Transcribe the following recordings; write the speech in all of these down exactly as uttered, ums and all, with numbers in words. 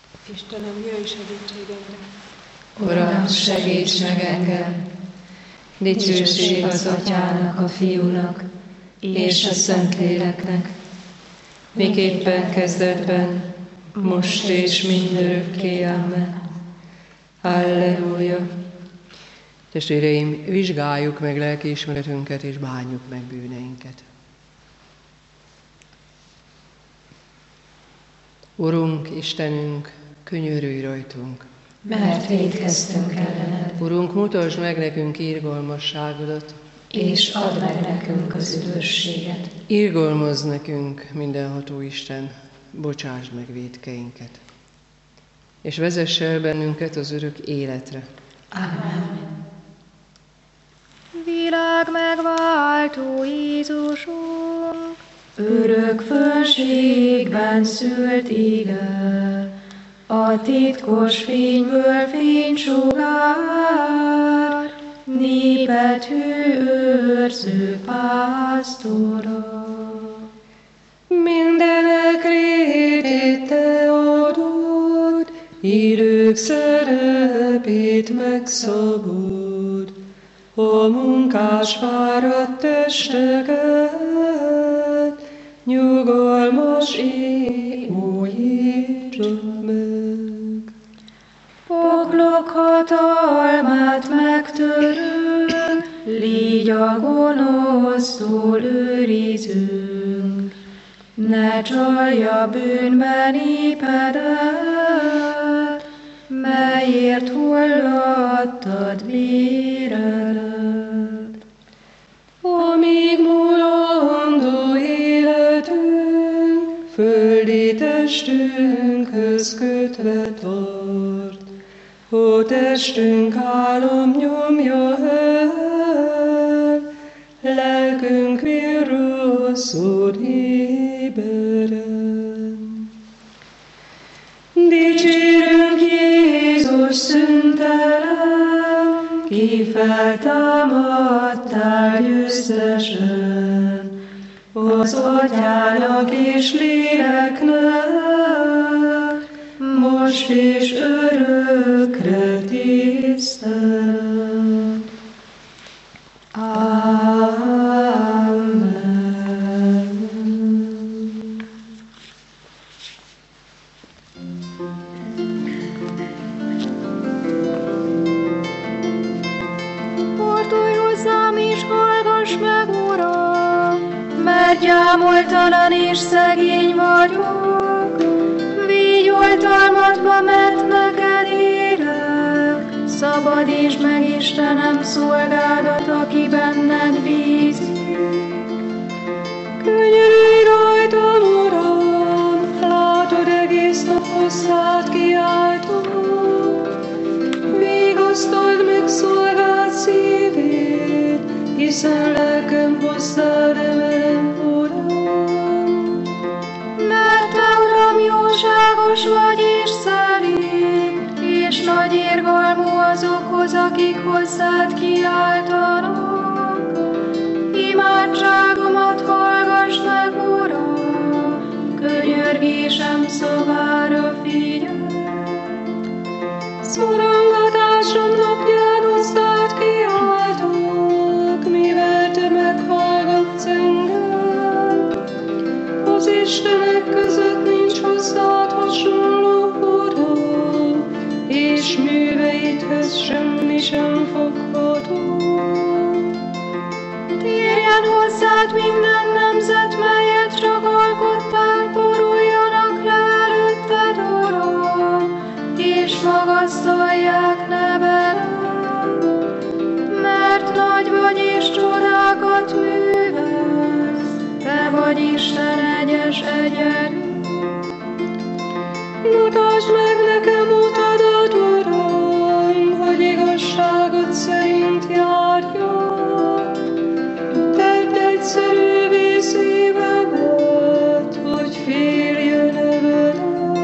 Istenem, jöjj segítségemre! Uram, segíts meg engem! Dicsőség az Atyának, a Fiúnak és a Szentléleknek, miképpen kezdetben, most és mindörökké. Amen. Halleluja! Testvéreim, vizsgáljuk meg lelkiismeretünket és bánjuk meg bűneinket. Urunk, Istenünk, könyörülj rajtunk! Mert vétkeztünk ellened. Urunk, mutasd meg nekünk irgalmasságodat, és add meg nekünk az üdvösséget. Irgalmazz nekünk, mindenható Isten, bocsásd meg vétkeinket, és vezess el bennünket az örök életre. Amen. Világ megváltó Jézusunk, Örök fölségben szült ige, a titkos fényből fénysugár, népet hű őrző pásztora. Mindenek rétét te adod, idők szerepét megszabod, a munkás fáradt testeket, nyugalmas éj újítsd meg. Poklok hatalmát megtörő, légy a gonosztól őrizünk, ne csalja bűnben népedet, melyért hullattad véredet. Amíg mulandó életünk, földi testünkhöz kötve tart, ó testünk álom nyomja el, lelkünk virrasszod éberen. Dicsérünk Jézus szüntelen, ki feltámadtál győztesen, az Atyának és Léleknek, most és örökre tisztelet. Amen. fordulj hozzám és hallgass meg, Uram, mert gyámoltalan és szegény vagyok, végy oltalmatba, mert neked élek, szabadítsd meg, Istenem, szolgádat, aki benned bízik. Könyörülj rajtam, Uram, látod egész nap hosszát kiáltom, vigasztald meg szolgád szívét, hiszen lelkem hozzád emelem, Uram. Mert te, Uram, jóságos vagy és szerint, és nagy érgalmú azokhoz, akik hozzád kiáltanak. Imádságomat hallgass meg, Uram, könyörgésem szavára figyelj. Szorongatásom napján hozzád kiáltok, mivel te meghallgatsz engem. Az istenek között nincs hozzád hasonló, Uram, és műveidhez semmi sem fogható. Térjen hozzád minden nemzet, melyet csak alkottál, boruljanak le előtted, Uram, és magasztalják nevedet. Mert nagy vagy és csodákat művelsz, te vagy Isten egyes egyedül. Mutasd meg nekem utadat, Uram, hogy igazságod szerint járjak. Tedd egyszerűvé szívemet, hogy félje nevedet.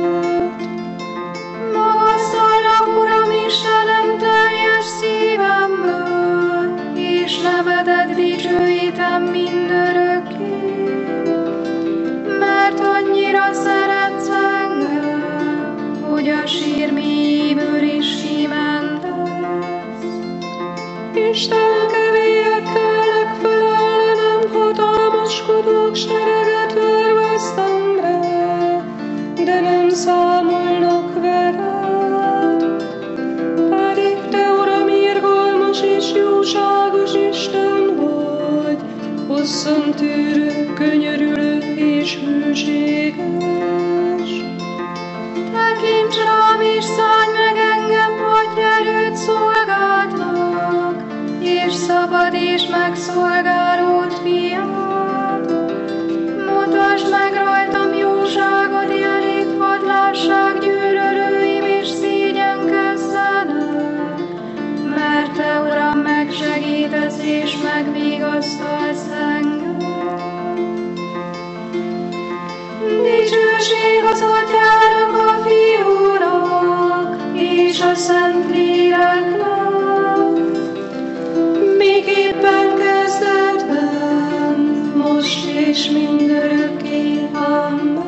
Magasztalak, Uram, Istenem, teljes szívemből, és nevedet dicsőítem mindörökké. Mert annyira szeretsz engem, hogy a sír mélyéből is kiment. Isten kevélyekkel föl ellenem hatalmaskodók sereget örvöztem be, de nem számolnak veled. Pedig te, Uram, irgalmas és jóságos Isten vagy, hosszantűrő, könyörülő és hűséges. Tekints rám és szállj meg engem, hogy erőt szolgáltnak, és szabadíts meg szolgálód fiát. Mutasd meg rajtam jóságot, elég hadlásság gyűlölőim és szégyenkezzenek, mert te, Uram, megsegítesz és megvigasztalsz engem. Dicsőség az Atyának, a Fiúnak és a Szentléleknek, miképpen kezdetben, most és mindörökké. Amen.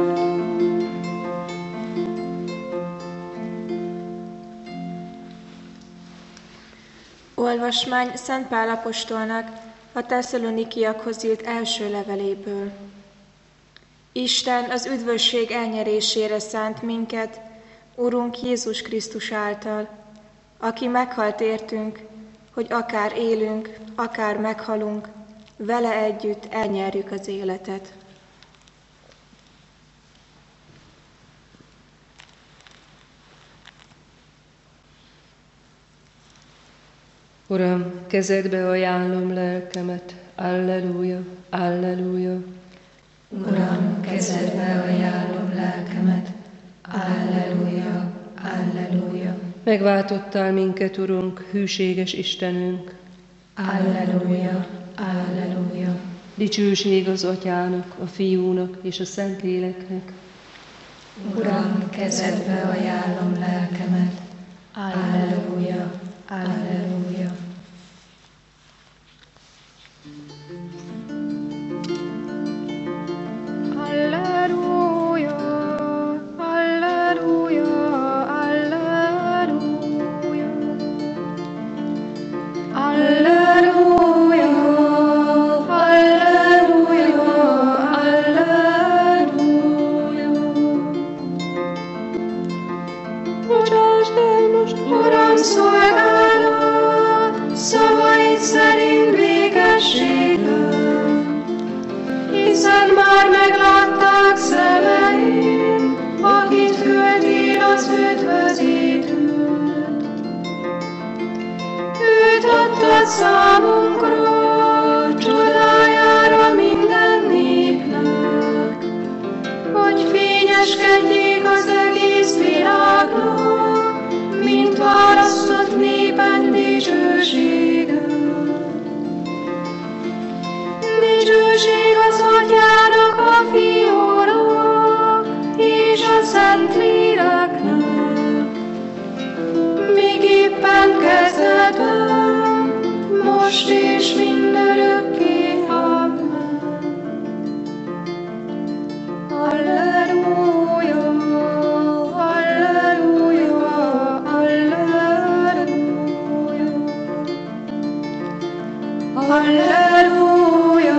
Olvasmány Szent Pál apostolnak a Tesszalonikiakhoz írt első leveléből. Isten az üdvösség elnyerésére szánt minket, Urunk Jézus Krisztus által, aki meghalt értünk, hogy akár élünk, akár meghalunk, vele együtt elnyerjük az életet. Uram, kezedbe ajánlom lelkemet, alleluja, alleluja. Uram, kezedbe ajánlom lelkemet, alleluja, alleluja. Megváltottál minket, Urunk, hűséges Istenünk. Alleluja, alleluja. Dicsőség az Atyának, a Fiúnak és a Szentléleknek. Uram, kezedbe ajánlom lelkemet, alleluja, alleluja. Alleluja, alleluja, alleluja. Alleluja, alleluja, alleluja. Bocsásd el most, Uram, szolgálat, szavaid szerint békességben, hiszen már meglátták szemeim, akit küldtél az üdvözítőt. Őt adtad számunkra, csodájára minden népnek, hogy fényeskedjék az egész világnak, mint választott népen dicsősége. Dicsőség az Atyának, a Fiúnak és a Szentléleknek, miképpen kezdetben, most és mindörökké. Amen. Alleluja, alleluja, alleluja. Alleluja,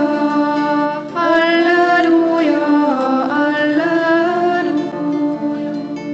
alleluja, alleluja.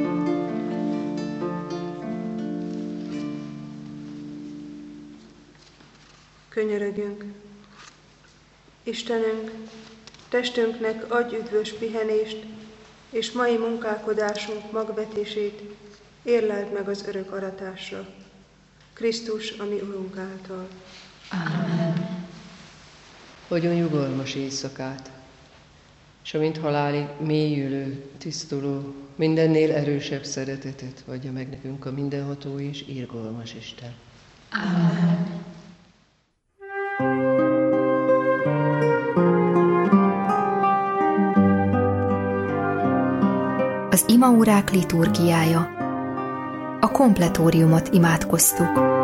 könyörögünk. Istenünk, testünknek adj üdvös pihenést, és mai munkálkodásunk magvetését érleld meg az örök aratásra. Krisztus, a mi Urunk által. Amen. Hogyan nyugalmas éjszakát, és amint halálig mélyülő, tisztuló, mindennél erősebb szeretetet adja meg nekünk a mindenható és irgalmas Isten. Amen. Az imaórák liturgiája. A kompletóriumot imádkoztuk.